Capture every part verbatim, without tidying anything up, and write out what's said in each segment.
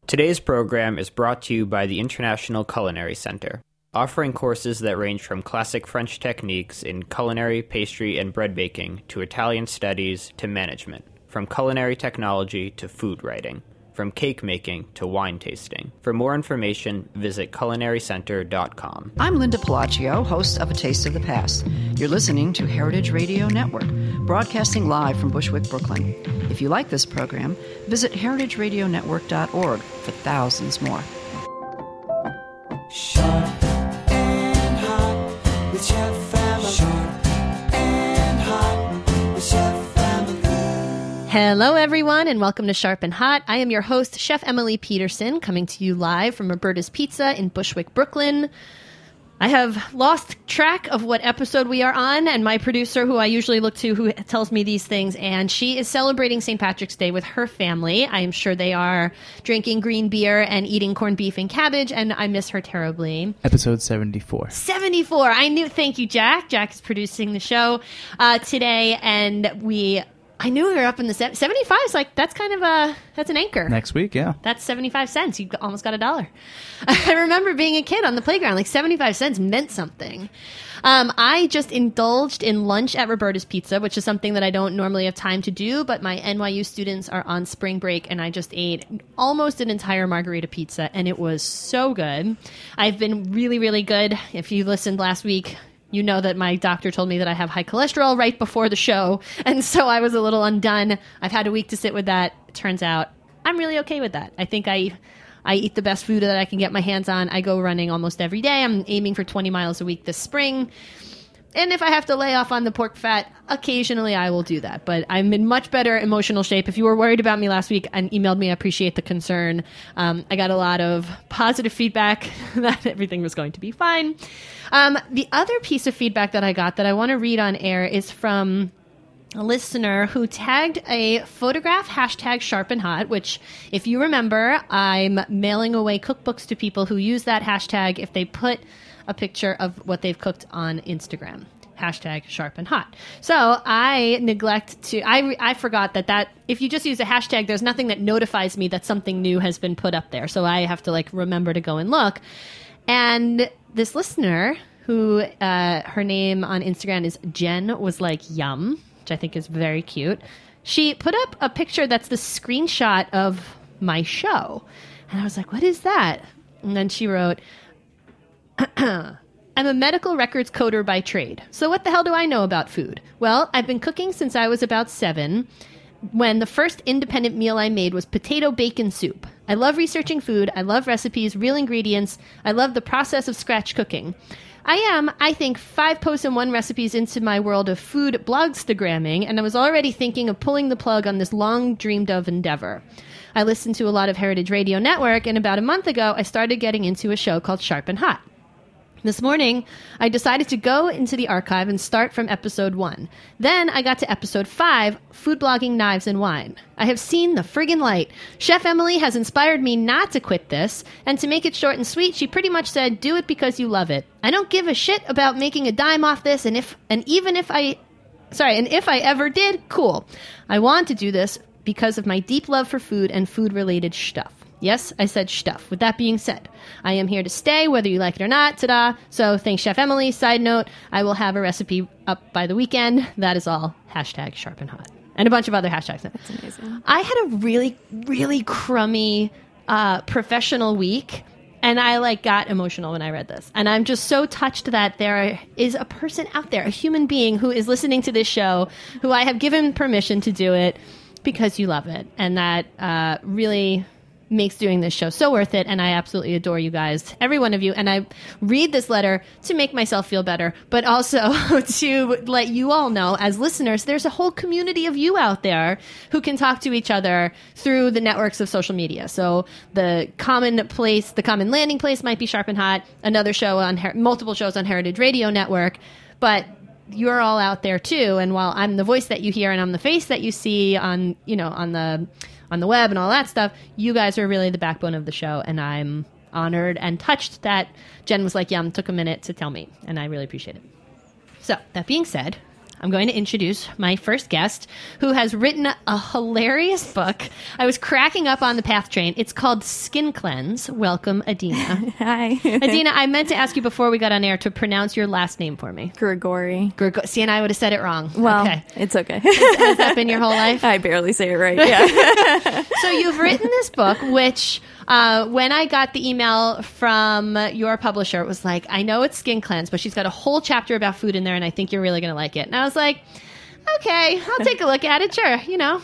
Today's program is brought to you by the International Culinary Center, offering courses that range from classic French techniques in culinary, pastry, and bread baking to Italian studies to management, from culinary technology to food writing, from cake making to wine tasting. For more information, visit culinary center dot com. I'm Linda Pelaccio, host of A Taste of the Past. You're listening to Heritage Radio Network, broadcasting live from Bushwick, Brooklyn. If you like this program, visit heritage radio network dot org for thousands more. Sharp and hot with Chef Family. Sharp and hot with Chef Family. Hello, everyone, and welcome to Sharp and Hot. I am your host, Chef Emily Peterson, coming to you live from Roberta's Pizza in Bushwick, Brooklyn. I have lost track of what episode we are on, and my producer, who I usually look to, who tells me these things, and she is celebrating Saint Patrick's Day with her family. I am sure they are drinking green beer and eating corned beef and cabbage, and I miss her terribly. Episode seventy-four. seventy-four. I knew. Thank you, Jack. Jack is producing the show uh, today, and we... I knew we were up in the se- seventy-five. Is like, that's kind of a, that's an anchor. Next week, yeah. That's seventy-five cents. You almost got a dollar. I remember being a kid on the playground, like seventy-five cents meant something. Um, I just indulged in lunch at Roberta's Pizza, which is something that I don't normally have time to do, but my N Y U students are on spring break, and I just ate almost an entire margarita pizza, and it was so good. I've been really, really good. If you listened last week, you know that my doctor told me that I have high cholesterol right before the show, and so I was a little undone. I've had a week to sit with that. It turns out I'm really okay with that. I think I I eat the best food that I can get my hands on. I go running almost every day. I'm aiming for twenty miles a week this spring. And if I have to lay off on the pork fat, occasionally I will do that. But I'm in much better emotional shape. If you were worried about me last week and emailed me, I appreciate the concern. Um, I got a lot of positive feedback that everything was going to be fine. Um, the other piece of feedback that I got that I want to read on air is from a listener who tagged a photograph, hashtag Sharp and Hot, which, if you remember, I'm mailing away cookbooks to people who use that hashtag if they put a picture of what they've cooked on Instagram. Hashtag Sharp and Hot. So I neglect to, I, I forgot that that, if you just use a hashtag, there's nothing that notifies me that something new has been put up there. So I have to like remember to go and look. And this listener, who uh, her name on Instagram is Jen, was like, yum, which I think is very cute. She put up a picture that's the screenshot of my show. And I was like, what is that? And then she wrote, I'm a medical records coder by trade. So what the hell do I know about food? Well, I've been cooking since I was about seven, when the first independent meal I made was potato bacon soup. I love researching food. I love recipes, real ingredients. I love the process of scratch cooking. I am, I think, five posts and one recipes into my world of food blogstagramming, and I was already thinking of pulling the plug on this long dreamed of endeavor. I listened to a lot of Heritage Radio Network, and about a month ago, I started getting into a show called Sharp and Hot. This morning, I decided to go into the archive and start from episode one. Then I got to episode five, Food Blogging, Knives, and Wine. I have seen the friggin' light. Chef Emily has inspired me not to quit this, and to make it short and sweet, she pretty much said, do it because you love it. I don't give a shit about making a dime off this, and if and even if I... Sorry, and if I ever did, cool. I want to do this because of my deep love for food and food-related stuff. Yes, I said stuff. With that being said, I am here to stay, whether you like it or not. Ta-da! So thanks, Chef Emily. Side note, I will have a recipe up by the weekend. That is all. Hashtag Sharp and Hot. And a bunch of other hashtags. That's amazing. I had a really, really crummy uh, professional week, and I like got emotional when I read this. And I'm just so touched that there is a person out there, a human being who is listening to this show, who I have given permission to do it because you love it. And that uh, really makes doing this show so worth it, and I absolutely adore you guys, every one of you. And I read this letter to make myself feel better, but also to let you all know, as listeners, there's a whole community of you out there who can talk to each other through the networks of social media. So the common place, the common landing place might be Sharp and Hot, another show on Her- multiple shows on Heritage Radio Network, but you're all out there too. And while I'm the voice that you hear and I'm the face that you see on, you know, on the on the web and all that stuff, you guys are really the backbone of the show, and I'm honored and touched that Jen was like, yum, took a minute to tell me, and I really appreciate it. So, that being said, I'm going to introduce my first guest, who has written a hilarious book. I was cracking up on the PATH train. It's called Skin Cleanse. Welcome, Adina. Hi. Adina, I meant to ask you before we got on air to pronounce your last name for me. Grigori. Grigor- See, and I would have said it wrong. Well, okay. it's okay. Has that been your whole life? I barely say it right. Yeah. So you've written this book, which uh, when I got the email from your publisher, it was like, I know it's Skin Cleanse, but she's got a whole chapter about food in there, and I think you're really going to like it. And I was like, okay, I'll take a look at it. Sure, you know.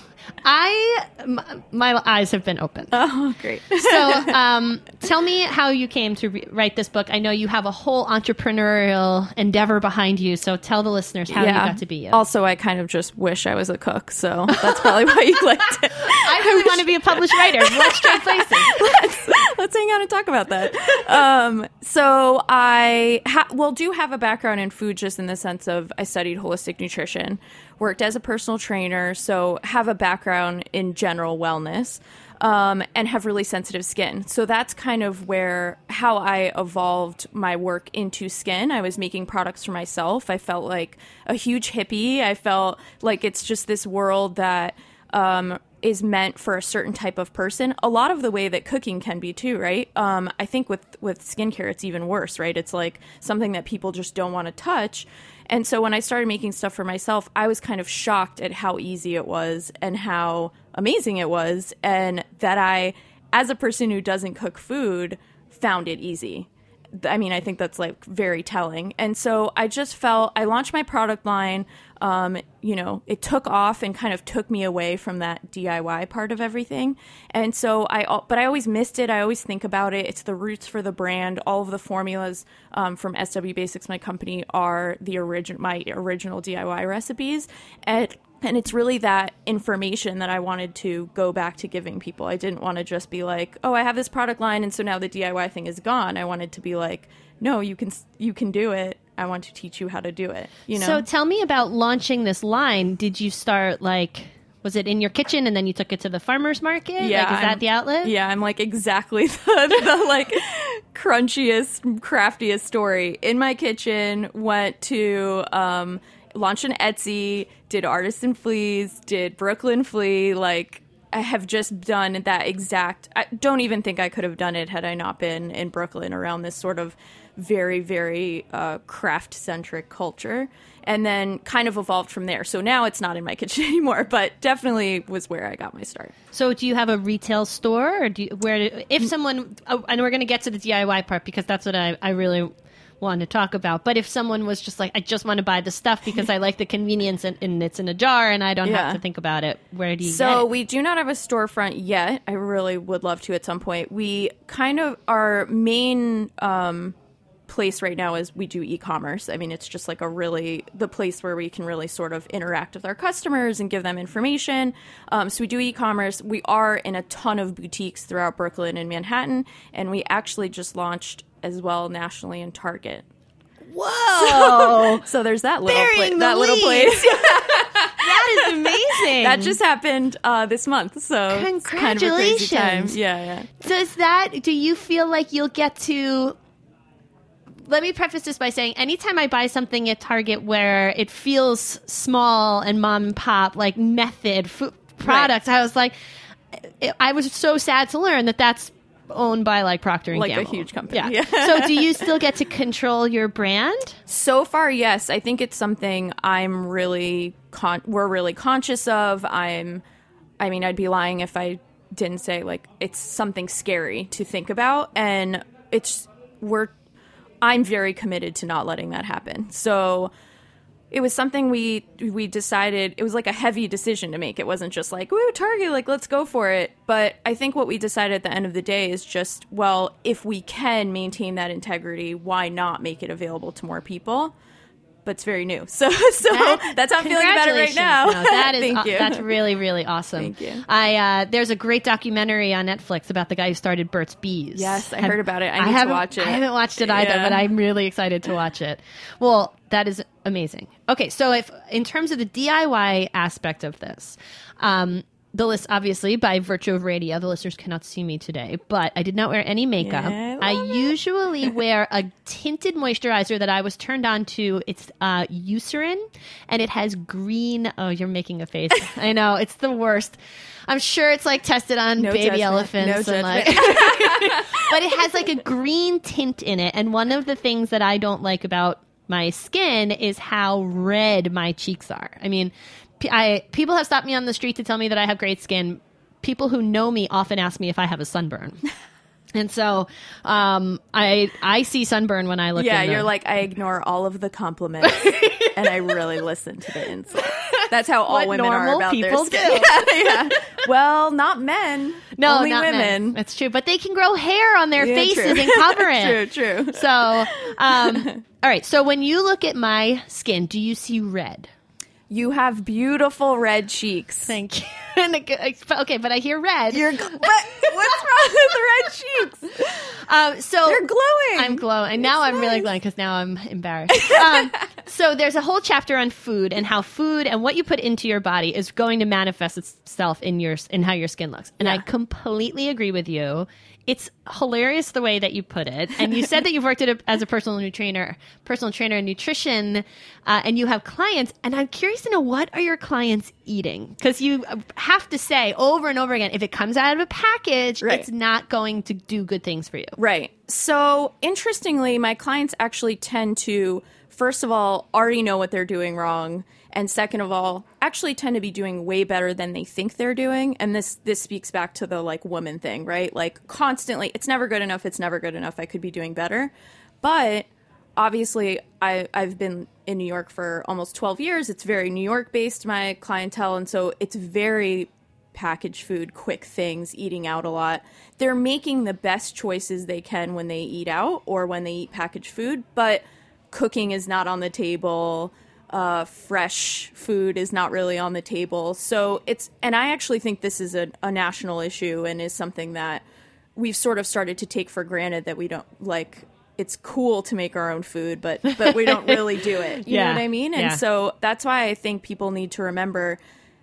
I m- my eyes have been opened. Oh, great. So, um, tell me how you came to re- write this book. I know you have a whole entrepreneurial endeavor behind you. So, tell the listeners how yeah. you got to be you. Also, I kind of just wish I was a cook, so that's probably why you liked it. I really want to be a published writer. Let's trade places. let's, let's hang out and talk about that. Um, so, I ha- well do have a background in food, just in the sense of I studied holistic nutrition, worked as a personal trainer, so have a background in general wellness, um, and have really sensitive skin. So that's kind of where how I evolved my work into skin. I was making products for myself. I felt like a huge hippie. I felt like it's just this world that um, is meant for a certain type of person. A lot of the way that cooking can be too, right? Um, I think with, with skincare, it's even worse, right? It's like something that people just don't want to touch. And so when I started making stuff for myself, I was kind of shocked at how easy it was and how amazing it was. And that I, as a person who doesn't cook food, found it easy. I mean, I think that's like very telling. And so I just felt, I launched my product line, um, you know, it took off and kind of took me away from that D I Y part of everything. And so I, but I always missed it. I always think about it. It's the roots for the brand. All of the formulas um, from S W Basics, my company, are the origin, my original D I Y recipes. And And it's really that information that I wanted to go back to giving people. I didn't want to just be like, oh, I have this product line, and so now the D I Y thing is gone. I wanted to be like, no, you can you can do it. I want to teach you how to do it. You know. So tell me about launching this line. Did you start like, was it in your kitchen and then you took it to the farmer's market? Yeah, like, is that I'm- the outlet? Yeah, I'm like exactly the, the like crunchiest, craftiest story. In my kitchen, went to um, launched an Etsy, did Artisan Fleas, did Brooklyn Flea. Like, I have just done that exact. I don't even think I could have done it had I not been in Brooklyn around this sort of very, very uh, craft centric culture. And then kind of evolved from there. So now it's not in my kitchen anymore, but definitely was where I got my start. So do you have a retail store, or do you, where if someone? Oh, and we're going to get to the D I Y part because that's what I, I really wanted to talk about. But if someone was just like, I just want to buy the stuff because I like the convenience and, and it's in a jar and I don't Yeah. have to think about it, where do you So get it? we do not have a storefront yet. I really would love to at some point. We kind of, our main um, place right now is we do e-commerce. I mean, it's just like a really, the place where we can really sort of interact with our customers and give them information. Um, so we do e-commerce. We are in a ton of boutiques throughout Brooklyn and Manhattan. And we actually just launched as well nationally in Target. Whoa! So there's that little, Burying pla- the that little lead. place. That is amazing. That just happened uh, this month, so it's kind of a crazy time. Congratulations. Yeah, yeah. Does that, do you feel like you'll get to, let me preface this by saying anytime I buy something at Target where it feels small and mom and pop, like method food products, I was like, I was so sad to learn that that's owned by like Procter and Like a Gamble. huge company. Yeah. Yeah. So do you still get to control your brand? So far, yes. I think it's something I'm really con- we're really conscious of. I'm I mean, I'd be lying if I didn't say like it's something scary to think about, and it's we're I'm very committed to not letting that happen. So it was something we we decided, it was like a heavy decision to make. It wasn't just like, woo, Target, like, let's go for it. But I think what we decided at the end of the day is just, well, if we can maintain that integrity, why not make it available to more people? But it's very new. So so That- that's how I'm feeling about it right Congratulations. now. No, that is Thank aw- you. that's really really awesome. Thank you. I uh, there's a great documentary on Netflix about the guy who started Burt's Bees. Yes, I Have- heard about it. I need to haven't- watch it. I haven't watched it either, Yeah. but I'm really excited to watch it. Well, that is amazing. Okay, so if in terms of the D I Y aspect of this, um, the list, obviously, by virtue of radio, the listeners cannot see me today, but I did not wear any makeup. Yeah, I I love it. usually wear a tinted moisturizer that I was turned on to. It's uh, Eucerin, and it has green. Oh, you're making a face. I know, it's the worst. I'm sure it's like tested on No baby judgment. elephants. No and like, but it has like a green tint in it. And one of the things that I don't like about my skin is how red my cheeks are. I mean, p- I people have stopped me on the street to tell me that I have great skin. People who know me often ask me if I have a sunburn. And so um, I I see sunburn when I look Yeah, in the- you're like, I ignore all of the compliments and I really listen to the insults. That's how all What women are normal about people their skin. do. Yeah, yeah. Well, not men. No, only not women. men. That's true. But they can grow hair on their Yeah, faces true. and cover it. True, true. So, um, all right. So when you look at my skin, do you see red? You have beautiful red cheeks. Thank you. Okay, but I hear red. You're, gl- but what's wrong with the red cheeks? Um, so They're glowing. I'm glowing. And now It's I'm really nice. glowing because now I'm embarrassed. Um, so there's a whole chapter on food and how food and what you put into your body is going to manifest itself in your in how your skin looks. And I Yeah. completely agree with you. It's hilarious the way that you put it. And you said that you've worked at a, as a personal trainer, personal trainer in nutrition, uh, and you have clients. And I'm curious to know, what are your clients eating? Because you have to say over and over again, if it comes out of a package, Right. it's not going to do good things for you. Right. So, interestingly, my clients actually tend to, first of all, already know what they're doing wrong. And second of all, actually tend to be doing way better than they think they're doing. And this this speaks back to the like woman thing, right? Like constantly, it's never good enough. It's never good enough. I could be doing better. But obviously, I, I've been in New York for almost twelve years. It's very New York based, my clientele. And so it's very packaged food, quick things, eating out a lot. They're making the best choices they can when they eat out or when they eat packaged food, but cooking is not on the table. Uh, fresh food is not really on the table. So it's, and I actually think this is a, a national issue and is something that we've sort of started to take for granted, that we don't like, it's cool to make our own food, but, but we don't really do it. You Yeah. know what I mean? And Yeah. so that's why I think people need to remember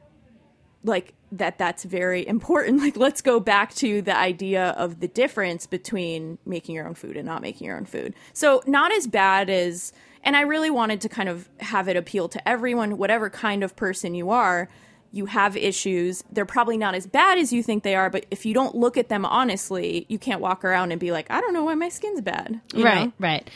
like that that's very important. Like, let's go back to the idea of the difference between making your own food and not making your own food. So not as bad as, and I really wanted to kind of have it appeal to everyone, whatever kind of person you are. You have issues. They're probably not as bad as you think they are, but if you don't look at them honestly, you can't walk around and be like, I don't know why my skin's bad. You right, know? right.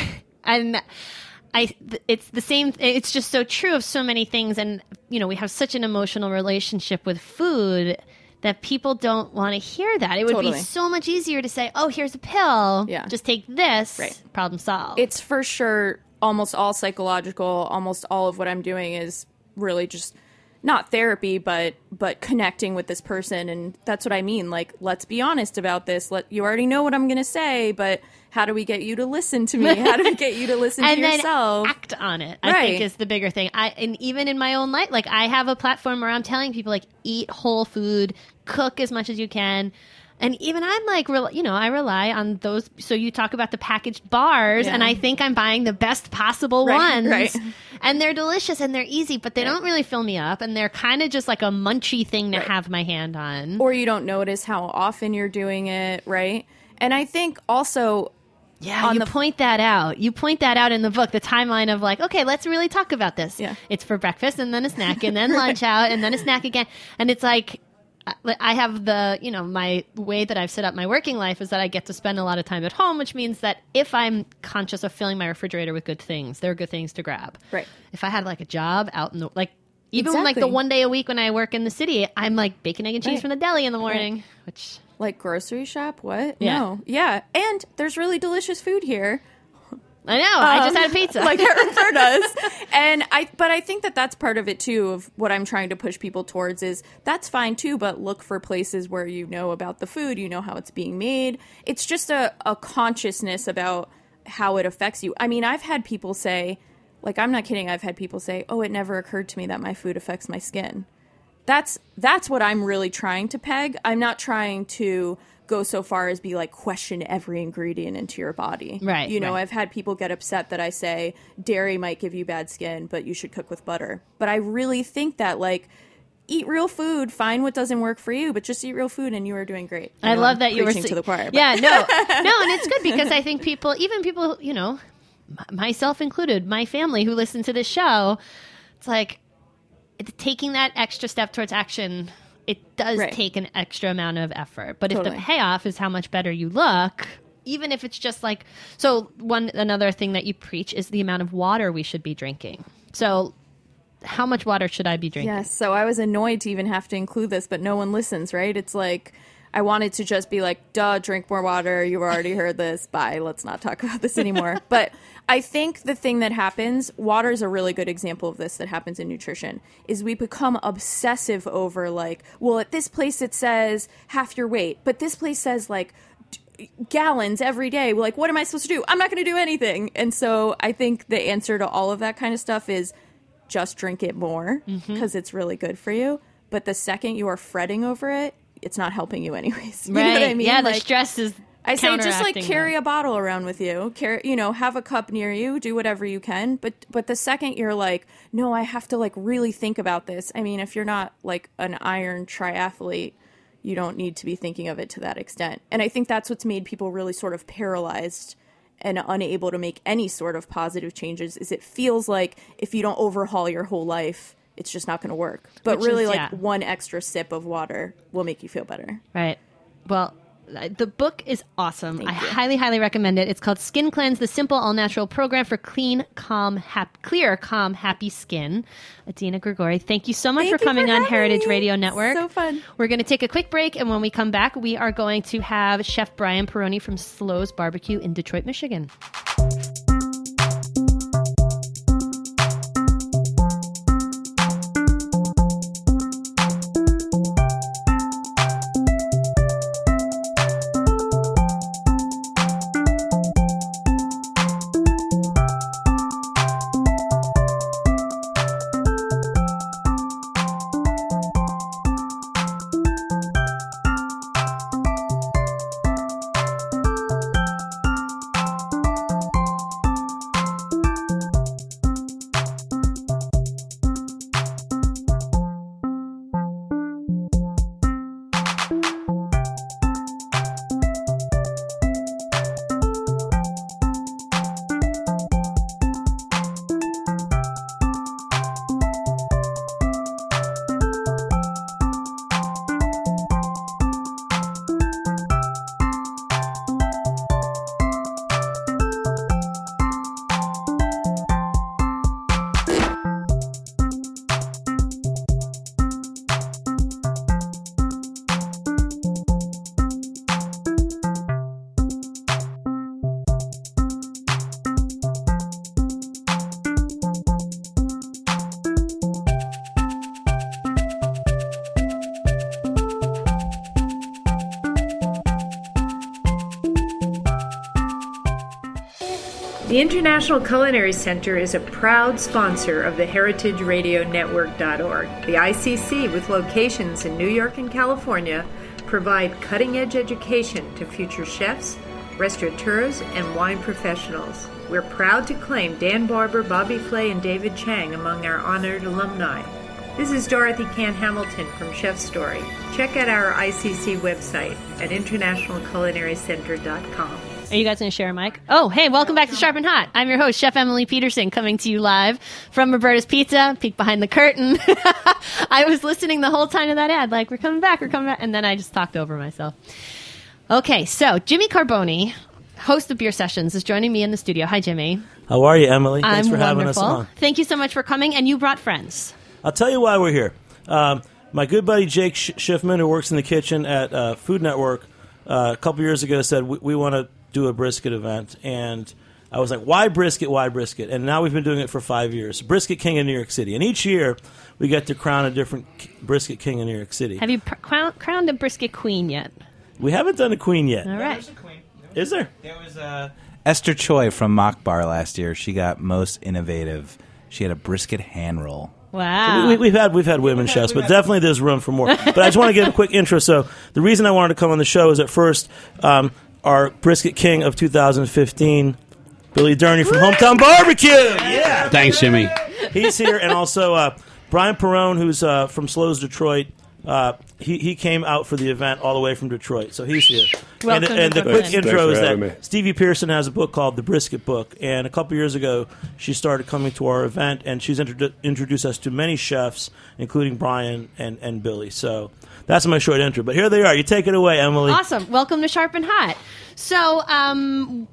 And I, th- it's the same. It's just so true of so many things. And, you know, we have such an emotional relationship with food that people don't want to hear that. It would Totally. be so much easier to say, oh, here's a pill. Yeah. Just take this. Right. Problem solved. It's for sure almost all psychological. Almost all of what I'm doing is really just not therapy, but but connecting with this person. And that's what I mean. Like, let's be honest about this. Let you already know what I'm going to say, but how do we get you to listen to me? How do we get you to listen and to then yourself? act on it. I think Right. is the bigger thing. I and even in my own life, like I have a platform where I'm telling people like eat whole food, cook as much as you can. And even I'm like, rel- you know, I rely on those. So you talk about the packaged bars, Yeah. and I think I'm buying the best possible Right, ones. right. And they're delicious and they're easy, but they don't really fill me up. And they're kind of just like a munchy thing to Right. have my hand on. Or you don't notice how often you're doing it, right? And I think also Yeah, on you the- point that out. You point that out in the book, the timeline of like, okay, let's really talk about this. Yeah. It's for breakfast and then a snack and then lunch out and then a snack again. And it's like, I- I have the, you know, my way that I've set up my working life is that I get to spend a lot of time at home, which means that if I'm conscious of filling my refrigerator with good things, there are good things to grab. Right. If I had like a job out in the, like, even like the Exactly. one day a week when I work in the city, I'm like bacon, egg, and cheese Right. from the deli in the morning, which like grocery shop, what? Yeah. No. Yeah. And there's really delicious food here. I know. I just Um, had a pizza. like Hereford does. And I, but I think that that's part of it too. Of what I'm trying to push people towards is that's fine too. But look for places where you know about the food, you know how it's being made. It's just a, a consciousness about how it affects you. I mean, I've had people say, like, I'm not kidding. I've had people say, "Oh, it never occurred to me that my food affects my skin." That's that's what I'm really trying to peg. I'm not trying to go so far as be like question every ingredient into your body. Right, You know, right. I've had people get upset that I say dairy might give you bad skin, but you should cook with butter. But I really think that like eat real food, find what doesn't work for you, but just eat real food and you are doing great. I know love I'm that you were preaching to the choir. but- Yeah, no, no, and it's good because I think people, even people, you know, m- myself included, my family who listen to this show, it's like it's taking that extra step towards action. It does Right. take an extra amount of effort, but if Totally. the payoff is how much better you look, even if it's just like so. One another thing that you preach is the amount of water we should be drinking. So, how much water should I be drinking? Yes, so I was annoyed to even have to include this, but no one listens, right? It's like, I wanted to just be like, duh, drink more water. You've already heard this. Bye. Let's not talk about this anymore. But I think the thing that happens, water is a really good example of this that happens in nutrition, is we become obsessive over like, well, at this place it says half your weight, but this place says like, gallons every day. We're like, what am I supposed to do? I'm not going to do anything. And so I think the answer to all of that kind of stuff is just drink it more because it's really good for you. But the second you are fretting over it, it's not helping you anyways. You right? know what I mean? Yeah, like, the stress is. I say just like counteracting carry that. a bottle around with you. Carry, you know, have a cup near you. Do whatever you can. But but the second you're like, no, I have to like really think about this. I mean, if you're not like an iron triathlete, you don't need to be thinking of it to that extent. And I think that's what's made people really sort of paralyzed and unable to make any sort of positive changes. Is it feels like if you don't overhaul your whole life, it's just not going to work. But Which really, is- like yeah. one extra sip of water will make you feel better. Right. Well, the book is awesome. Thank I you. highly, highly recommend it. It's called Skin Cleanse, the simple, all-natural program for clean, calm, hap- clear, calm, happy skin. Adina Grigori, thank you so much Thank for you coming for on having Heritage me. Radio Network. So fun. We're going to take a quick break, and when we come back, we are going to have Chef Brian Peroni from Slow's Barbecue in Detroit, Michigan. The International Culinary Center is a proud sponsor of the Heritage Radio Network dot org. The I C C, with locations in New York and California, provide cutting-edge education to future chefs, restaurateurs, and wine professionals. We're proud to claim Dan Barber, Bobby Flay, and David Chang among our honored alumni. This is Dorothy Can Hamilton from Chef Story. Check out our I C C website at International Culinary Center dot com. Are you guys going to share a mic? Oh, hey, welcome back to Sharp and Hot. I'm your host, Chef Emily Peterson, coming to you live from Roberta's Pizza, peek behind the curtain. I was listening the whole time to that ad, like, we're coming back, we're coming back, and then I just talked over myself. Okay, so Jimmy Carboni, host of Beer Sessions, is joining me in the studio. Hi, Jimmy. How are you, Emily? Thanks I'm for having wonderful. us on. Thank you so much for coming, and you brought friends. I'll tell you why we're here. Um, my good buddy Jake Sh- Schiffman, who works in the kitchen at uh, Food Network, uh, a couple years ago said, we, we want to do a brisket event. And I was like, why brisket, why brisket? And now we've been doing it for five years. Brisket King in New York City. And each year, we get to crown a different k- brisket king in New York City. Have you pr- crown- crowned a brisket queen yet? We haven't done a queen yet. All right. There's a queen. Is there? There was uh, Esther Choi from Mock Bar last year. She got most innovative. She had a brisket hand roll. Wow. We, we've had we've had women chefs, but definitely there's room for more. But I just want to give a quick intro. So the reason I wanted to come on the show is at first um, our brisket king of two thousand fifteen, Billy Durney from Hometown Barbecue. Yeah, Thanks, Jimmy. he's here, and also uh, Brian Perrone, who's uh, from Slows Detroit, uh, he he came out for the event all the way from Detroit, so he's here. Welcome and and to the quick Brooklyn. intro Thanks is for having me. that Stevie Pearson has a book called The Brisket Book, and a couple years ago she started coming to our event, and she's introdu- introduced us to many chefs, including Brian and, and Billy. So that's my short intro. But here they are. You take it away, Emily. Awesome. Welcome to Sharp and Hot. So, um,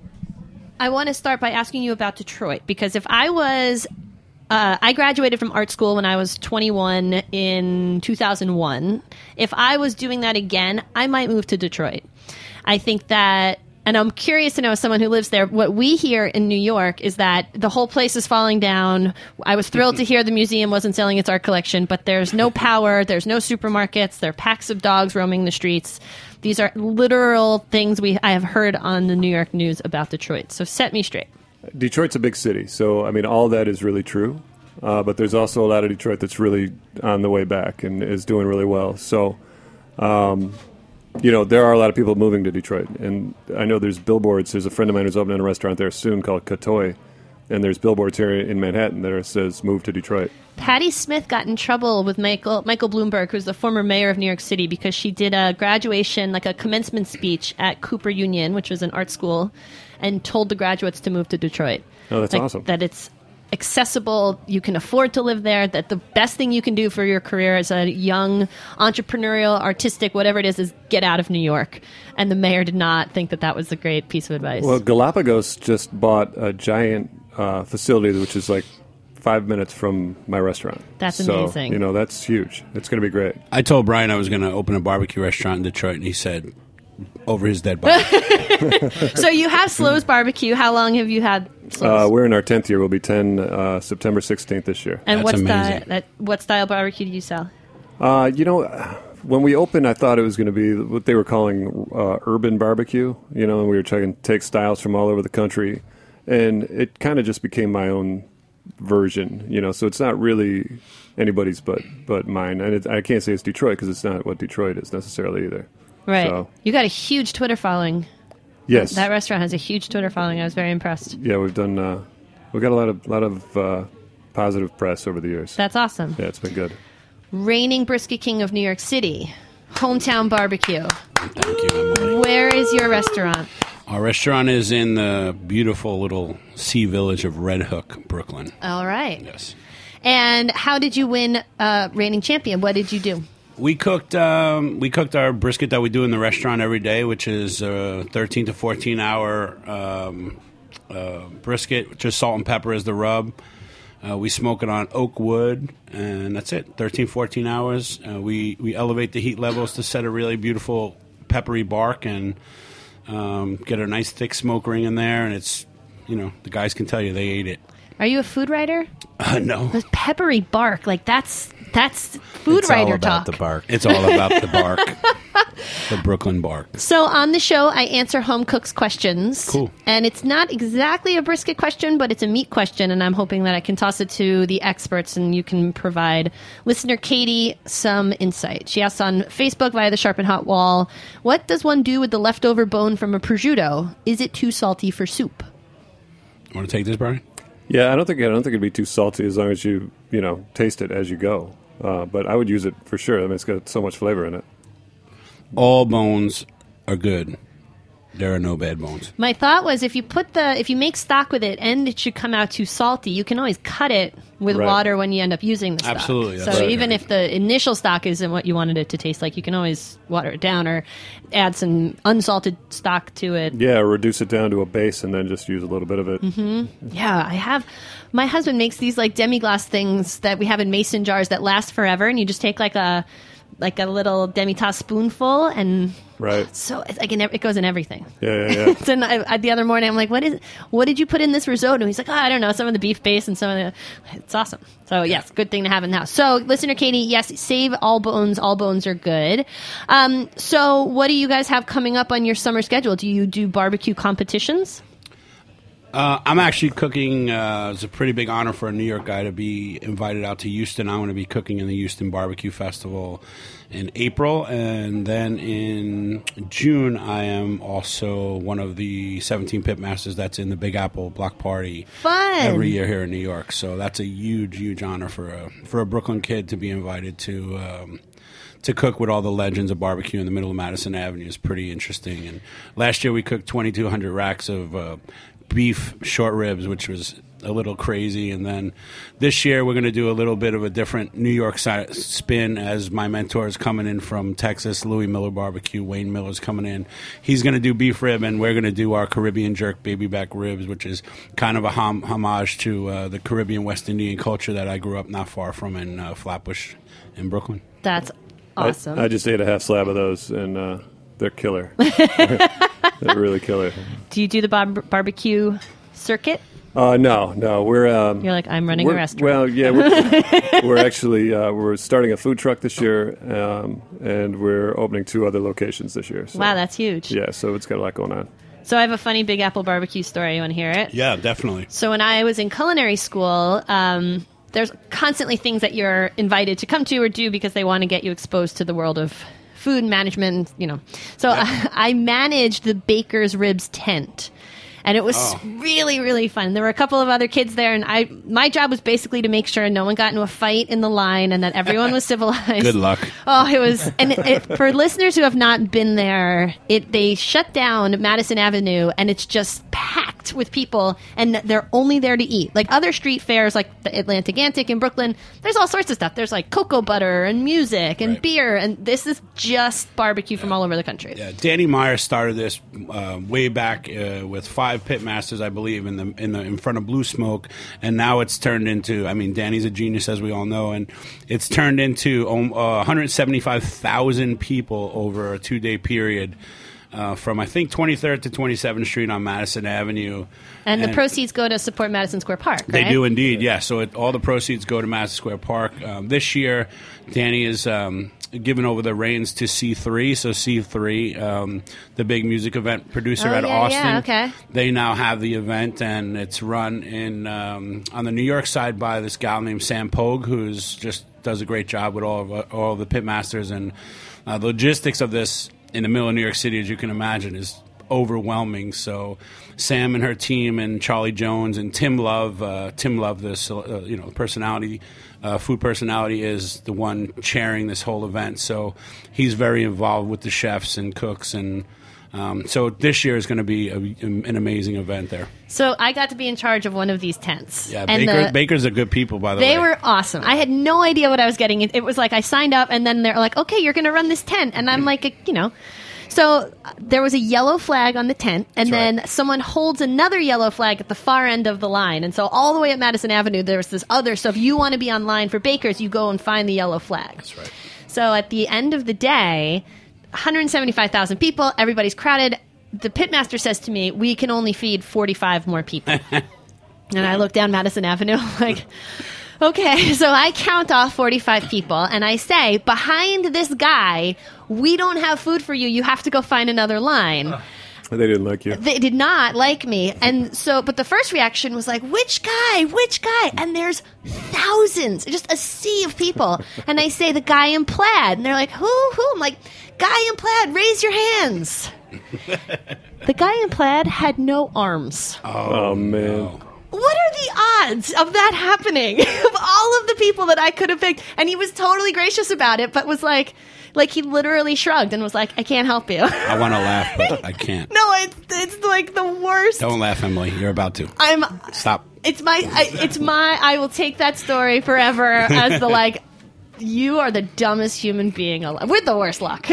I want to start by asking you about Detroit, because if I was, uh, I graduated from art school when I was twenty-one in two thousand one. If I was doing that again, I might move to Detroit. I think that, and I'm curious to know, as someone who lives there, what we hear in New York is that the whole place is falling down. I was thrilled to hear the museum wasn't selling its art collection, but there's no power, there's no supermarkets, there are packs of dogs roaming the streets. These are literal things we I have heard on the New York news about Detroit. So set me straight. Detroit's a big city, so I mean, all that is really true. Uh, but there's also a lot of Detroit that's really on the way back and is doing really well. So, um, you know, there are a lot of people moving to Detroit, and I know there's billboards. There's a friend of mine who's opening a restaurant there soon called Katoy, and there's billboards here in Manhattan that says "Move to Detroit." Patty Smith got in trouble with Michael Michael Bloomberg, who's the former mayor of New York City, because she did a graduation, like a commencement speech at Cooper Union, which was an art school, and told the graduates to move to Detroit. Oh, that's Like, awesome. That it's accessible, you can afford to live there, that the best thing you can do for your career as a young entrepreneurial, artistic, whatever it is, is get out of New York. And the mayor did not think that that was a great piece of advice. Well, Galapagos just bought a giant uh, facility, which is like five minutes from my restaurant. That's So, amazing. you know, that's huge. It's going to be great. I told Brian I was going to open a barbecue restaurant in Detroit, and he said, over his dead body. So you have Slows Barbecue. How long have you had Slows? Uh, we're in our tenth year. We'll be ten uh, September sixteenth this year. and That's what amazing. style, that, what style barbecue do you sell? Uh, you know, when we opened, I thought it was going to be what they were calling uh, urban barbecue. You know, and we were trying to take styles from all over the country, and it kind of just became my own version. You know, so it's not really anybody's but but mine. And it, I can't say it's Detroit because it's not what Detroit is necessarily either. Right. So, You got a huge Twitter following. yes, That restaurant has a huge Twitter following. I was very impressed. yeah, we've done. Uh, we've got a lot of lot of uh, positive press over the years. That's awesome. Yeah, it's been good. Reigning Brisket King of New York City. Hometown Barbecue. Thank you, Emily. Where is your restaurant? Our restaurant is in the beautiful little sea village of Red Hook, Brooklyn. All right. Yes. And how did you win uh, reigning champion? What did you do? We cooked um, we cooked our brisket that we do in the restaurant every day, which is a thirteen to fourteen hour um, uh, brisket, just salt and pepper as the rub. Uh, we smoke it on oak wood, and that's it. thirteen, fourteen hours. Uh, we, we elevate the heat levels to set a really beautiful peppery bark and um, get a nice thick smoke ring in there. And it's, you know, the guys can tell you they ate it. Are you a food writer? Uh, no. The peppery bark, like that's that's food it's writer all about talk. the bark. It's all about the bark. The Brooklyn bark. So on the show, I answer home cooks questions. Cool. And it's not exactly a brisket question, but it's a meat question, and I'm hoping that I can toss it to the experts and you can provide listener Katie some insight. She asks on Facebook via the Sharp and Hot wall, what does one do with the leftover bone from a prosciutto? Is it too salty for soup? Want to take this, Brian? Yeah, I don't think I don't think it'd be too salty as long as you you know taste it as you go. Uh, but I would use it for sure. I mean, it's got so much flavor in it. All bones are good. There are no bad bones. My thought was if you put the if you make stock with it and it should come out too salty, you can always cut it with Right. water when you end up using the stock. Absolutely, So that's right. even if the initial stock isn't what you wanted it to taste like, you can always water it down or add some unsalted stock to it. Yeah, reduce it down to a base and then just use a little bit of it. Yeah, I have. My husband makes these like demi-glace things that we have in mason jars that last forever, and you just take like a like a little demi-tasse spoonful, and Right. so it's like in, ev- it goes in everything. Yeah, yeah, yeah. So I, I, the other morning, I'm like, "What is? What did you put in this risotto?" He's like, "Oh, I don't know. Some of the beef base and some of the." It's awesome. So yes, good thing to have in the house. So, listener Katie, yes, save all bones. All bones are good. Um, so, what do you guys have coming up on your summer schedule? Do you do barbecue competitions? Uh, I'm actually cooking. Uh, it's a pretty big honor for a New York guy to be invited out to Houston. I'm going to be cooking in the Houston Barbecue Festival in April. And then in June, I am also one of the seventeen Pit Masters that's in the Big Apple Block Party Fun. every year here in New York. So that's a huge, huge honor for a, for a Brooklyn kid to be invited to um, to cook with all the legends of barbecue in the middle of Madison Avenue. Is pretty interesting. And last year we cooked twenty-two hundred racks of uh, beef short ribs, which was a little crazy. And then this year we're going to do a little bit of a different New York side spin, as my mentor is coming in from Texas, Louis Miller Barbecue. Wayne Miller's coming in. He's going to do beef rib, and we're going to do our Caribbean jerk baby back ribs, which is kind of a hom- homage to uh, the Caribbean West Indian culture that I grew up not far from in uh, Flatbush in Brooklyn. That's awesome. I, I just ate a half slab of those, and uh, they're killer. They're really killer. Do you do the bar- barbecue circuit? Uh, no, no. We're um, You're like, I'm running a we're- restaurant. Well, yeah, we're, we're actually uh, we're starting a food truck this year, um, and we're opening two other locations this year. So, Wow, that's huge. yeah. So it's got a lot going on. So I have a funny Big Apple barbecue story. You want to hear it? Yeah, definitely. So when I was in culinary school, um, there's constantly things that you're invited to come to or do because they want to get you exposed to the world of food management, you know. So I, I managed the Baker's Ribs tent. And it was Oh. really, really fun. There were a couple of other kids there, and I my job was basically to make sure no one got into a fight in the line and that everyone was civilized. Good luck. Oh, it was, and it, it, for listeners who have not been there, it they shut down Madison Avenue, and it's just packed with people, and they're only there to eat. Like other street fairs, like the Atlantic Antic in Brooklyn, there's all sorts of stuff. There's like cocoa butter and music and Right. beer, and this is just barbecue from all over the country. Yeah, Danny Meyer started this uh, way back uh, with five pit masters, I believe, in the in the in front of Blue Smoke, and now it's turned into. I mean, Danny's a genius, as we all know, and it's turned into um, uh, one hundred seventy-five thousand people over a two day period. Uh, from I think twenty-third to twenty-seventh Street on Madison Avenue, And the proceeds go to support Madison Square Park, They right? do indeed, yeah. So it, all the proceeds go to Madison Square Park. Um, this year, Danny is um, giving over the reins to C three. So C three, um, the big music event producer Oh, at yeah, Austin, yeah, okay. they now have the event, and it's run in um, on the New York side by this gal named Sam Pogue, who's just does a great job with all of uh, all of the pit masters, and uh, the logistics of this in the middle of New York City, as you can imagine, is overwhelming. So Sam and her team and Charlie Jones and Tim Love, uh, Tim Love, this uh, you know personality, uh, food personality, is the one chairing this whole event. So he's very involved with the chefs and cooks, and um, so this year is going to be a, an amazing event there. So I got to be in charge of one of these tents. Yeah, and Baker, the- Bakers are good people, by the They way. were awesome. I had no idea what I was getting. It, it was like I signed up, and then they're like, "Okay, you're going to run this tent," and I'm like, you know. So uh, there was a yellow flag on the tent, and That's then right. someone holds another yellow flag at the far end of the line. And so all the way at Madison Avenue, there's this other. So if you want to be on line for Baker's, you go and find the yellow flag. That's right. So at the end of the day, one hundred seventy-five thousand people, everybody's crowded. The pitmaster says to me, "We can only feed forty-five more people." And I look down Madison Avenue like, okay. So I count off forty-five people, and I say, behind this guy, we don't have food for you. You have to go find another line. They didn't like you. They did not like me. And so, but the first reaction was like, which guy? Which guy? And there's thousands, just a sea of people. And I say, the guy in plaid. And they're like, who? Who? I'm like, guy in plaid, raise your hands. The guy in plaid had no arms. Oh, man. What are the odds of that happening? Of all of the people that I could have picked, and he was totally gracious about it, but was like, like he literally shrugged and was like, "I can't help you." I want to laugh, but I can't. No, it's it's like the worst. Don't laugh, Emily. You're about to. I'm. Stop. It's my. I, it's my. I will take that story forever as the like. You are the dumbest human being alive with the worst luck.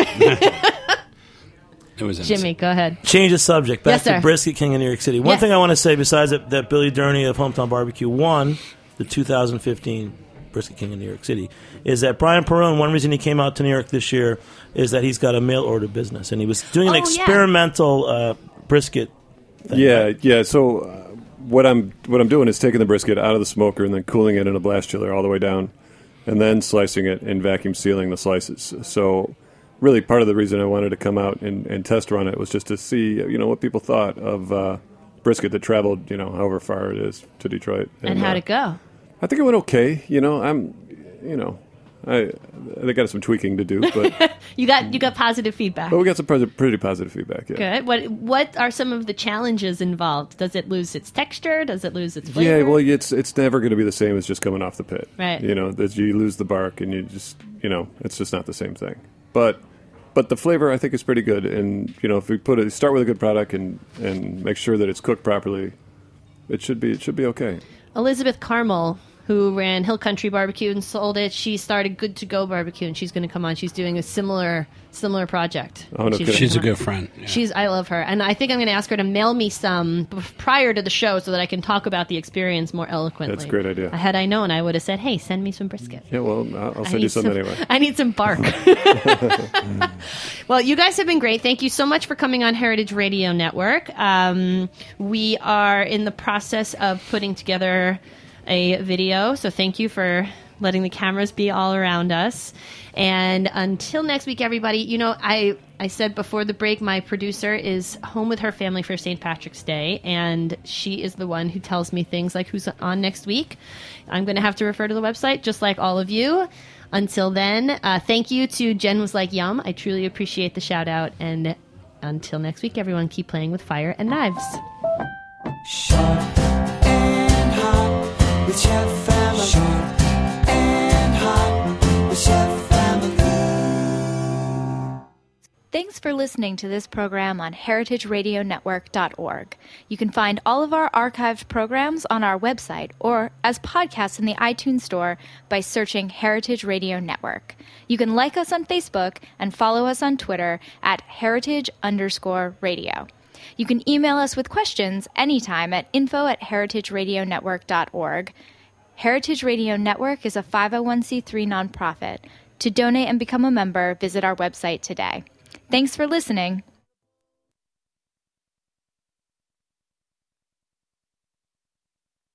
It was Jimmy, go ahead. Change the subject. Back Yes, sir. to Brisket King in New York City. One Yes. thing I want to say, besides that, that Billy Durney of Hometown Barbecue won the two thousand fifteen Brisket King in New York City, is that Brian Perone, one reason he came out to New York this year is that he's got a mail order business, and he was doing an Oh, yeah. experimental uh, brisket thing. Yeah, right? yeah. So uh, what I'm what I'm doing is taking the brisket out of the smoker and then cooling it in a blast chiller all the way down, and then slicing it and vacuum sealing the slices. So really, part of the reason I wanted to come out and, and test run it was just to see, you know, what people thought of uh, brisket that traveled, you know, however far it is to Detroit. And, and how'd uh, it go? I think it went okay. You know, I'm, you know, I I got some tweaking to do, but you got you got positive feedback. But we got some pretty, pretty positive feedback. Yeah. Good. What what are some of the challenges involved? Does it lose its texture? Does it lose its flavor? Yeah, well, it's it's never going to be the same as just coming off the pit. Right. You know, that you lose the bark and you just, you know, it's just not the same thing. But but the flavor I think is pretty good, and you know, if we put it start with a good product and and make sure that it's cooked properly, it should be it should be okay. Elizabeth Carmel, who ran Hill Country Barbecue and sold it, she started Good to Go Barbecue, and she's going to come on. She's doing a similar similar project. Oh, no she's kidding. She's a good friend. Yeah. She's I love her, and I think I'm going to ask her to mail me some b- prior to the show so that I can talk about the experience more eloquently. That's a great idea. Had I known, I would have said, "Hey, send me some brisket." Yeah, well, I'll I'll I send you need some, anyway. I need some bark. Well, you guys have been great. Thank you so much for coming on Heritage Radio Network. Um, we are in the process of putting together a video, so thank you for letting the cameras be all around us. And until next week, everybody, you know, I, I said before the break, my producer is home with her family for Saint Patrick's Day, and she is the one who tells me things like who's on next week. I'm going to have to refer to the website, just like all of you. Until then, uh, thank you to Jen Was Like Yum. I truly appreciate the shout out. And until next week, everyone, keep playing with fire and knives. Sharp and hot with Chef Family. Sharp and hot with Chef Family. Thanks for listening to this program on heritage radio network dot org. You can find all of our archived programs on our website or as podcasts in the iTunes Store by searching Heritage Radio Network. You can like us on Facebook and follow us on Twitter at heritage underscore radio. You can email us with questions anytime at info at heritage radio network dot org. Heritage Radio Network is a five oh one c three nonprofit. To donate and become a member, visit our website today. Thanks for listening.